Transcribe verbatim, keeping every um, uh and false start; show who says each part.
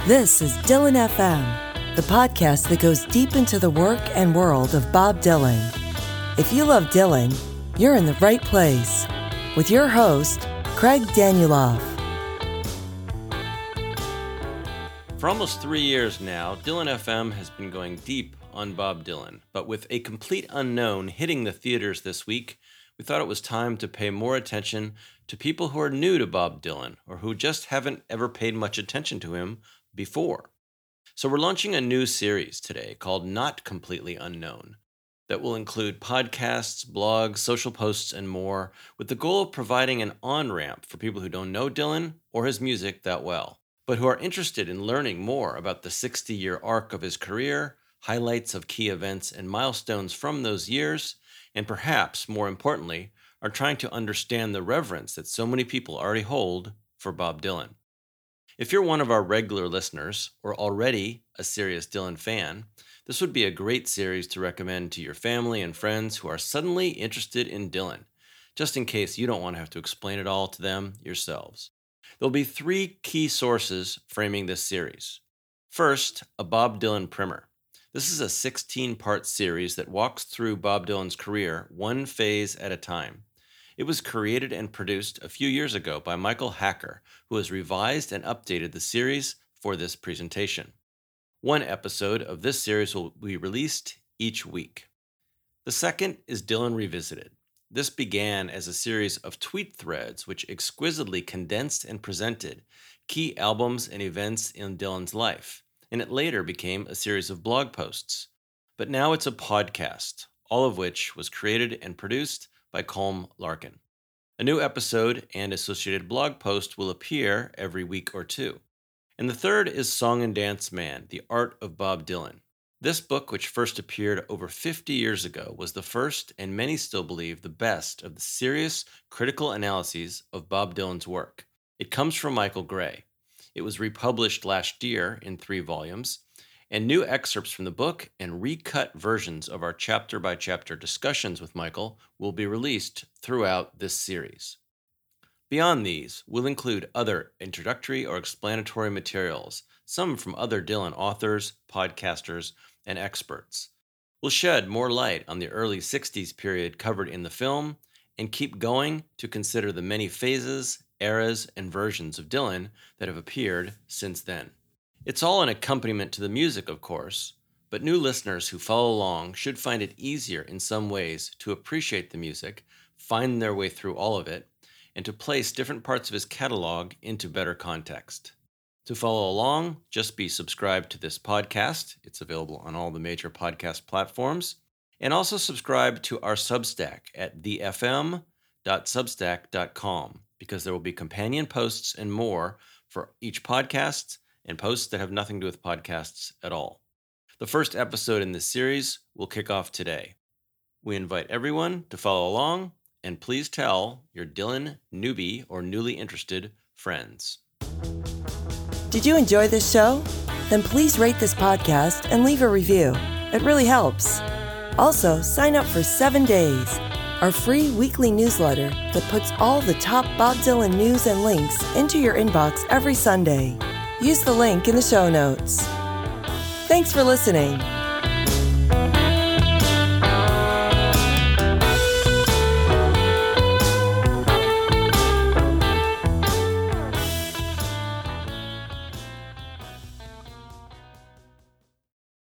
Speaker 1: This is Dylan F M, the podcast that goes deep into the work and world of Bob Dylan. If you love Dylan, you're in the right place. With your host, Craig Danieloff.
Speaker 2: For almost three years now, Dylan F M has been going deep on Bob Dylan. But with A Complete Unknown hitting the theaters this week, we thought it was time to pay more attention to people who are new to Bob Dylan or who just haven't ever paid much attention to him before. So we're launching a new series today called Not Completely Unknown that will include podcasts, blogs, social posts, and more, with the goal of providing an on-ramp for people who don't know Dylan or his music that well, but who are interested in learning more about the sixty-year arc of his career, highlights of key events and milestones from those years, and perhaps, more importantly, are trying to understand the reverence that so many people already hold for Bob Dylan. If you're one of our regular listeners, or already a serious Dylan fan, this would be a great series to recommend to your family and friends who are suddenly interested in Dylan, just in case you don't want to have to explain it all to them yourselves. There'll be three key sources framing this series. First, a Bob Dylan primer. This is a sixteen-part series that walks through Bob Dylan's career one phase at a time. It was created and produced a few years ago by Michael Hacker, who has revised and updated the series for this presentation. One episode of this series will be released each week. The second is Dylan Revisited. This began as a series of tweet threads which exquisitely condensed and presented key albums and events in Dylan's life, and it later became a series of blog posts. But now it's a podcast, all of which was created and produced by Colm Larkin. A new episode and associated blog post will appear every week or two. And the third is Song and Dance Man, The Art of Bob Dylan. This book, which first appeared over fifty years ago, was the first, and many still believe, the best of the serious, critical analyses of Bob Dylan's work. It comes from Michael Gray. It was republished last year in three volumes, and new excerpts from the book and recut versions of our chapter-by-chapter discussions with Michael will be released throughout this series. Beyond these, we'll include other introductory or explanatory materials, some from other Dylan authors, podcasters, and experts. We'll shed more light on the early sixties period covered in the film and keep going to consider the many phases, eras, and versions of Dylan that have appeared since then. It's all an accompaniment to the music, of course, but new listeners who follow along should find it easier in some ways to appreciate the music, find their way through all of it, and to place different parts of his catalog into better context. To follow along, just be subscribed to this podcast. It's available on all the major podcast platforms. And also subscribe to our Substack at the f m dot substack dot com, because there will be companion posts and more for each podcast and posts that have nothing to do with podcasts at all. The first episode in this series will kick off today. We invite everyone to follow along, and please tell your Dylan newbie or newly interested friends.
Speaker 1: Did you enjoy this show? Then please rate this podcast and leave a review. It really helps. Also, sign up for Seven Days, our free weekly newsletter that puts all the top Bob Dylan news and links into your inbox every Sunday. Use the link in the show notes. Thanks for listening.